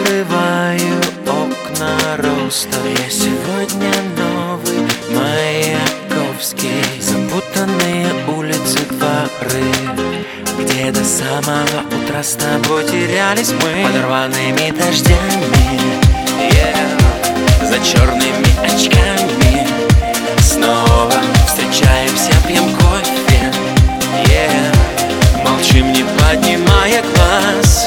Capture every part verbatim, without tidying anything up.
Открываю окна роста. Я сегодня новый Маяковский. Запутанные улицы, дворы, где до самого утра с тобой терялись мы. Под рваными дождями, yeah, за черными очками. Снова встречаемся, пьем кофе, yeah, молчим, не поднимая глаз.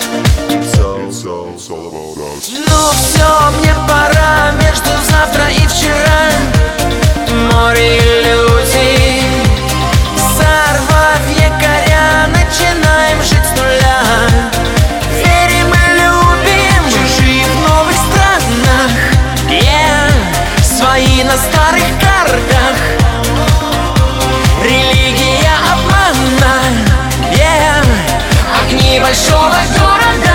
Ну все, мне пора, между завтра и вчера море иллюзий. Сорвав якоря, начинаем жить с нуля. Верим и любим, чужие в новых странах, yeah, свои на старых картах. Религия обмана, yeah, огни большого города.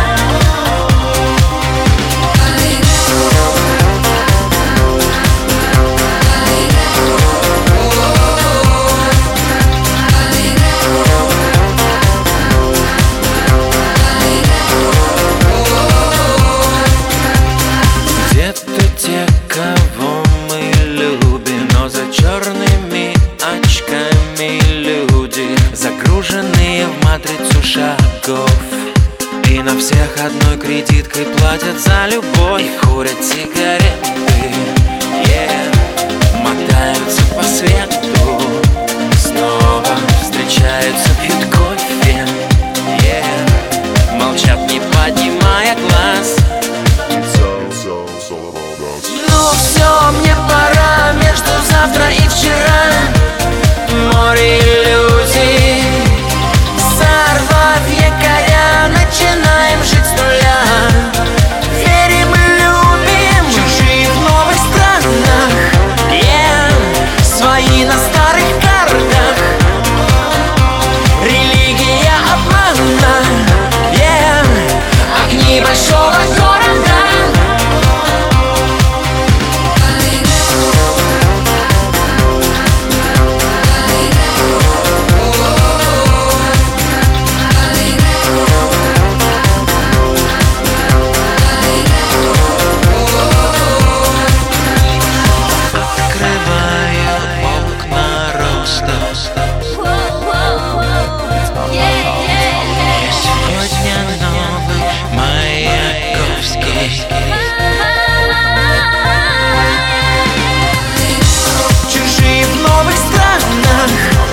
Те, кого мы любим, но за черными очками люди, загруженные в матрицу шагов, и на всех одной кредиткой платят за любовь. И курят сигареты, yeah, мотаются по свету. Снова встречаются, пьют кофе, yeah, молчат, не поднимая глаз. Ну все, мне пора, между завтра и вчера море иллюзий. Сорвав якоря, начинаем жить с нуля. Верим и любим, чужие в новых странах, yeah, свои на старых картах. Религия обмана, yeah, огни большого города. Чужие в новых странах,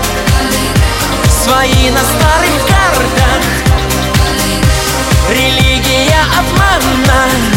свои на старых картах. Религия обмана.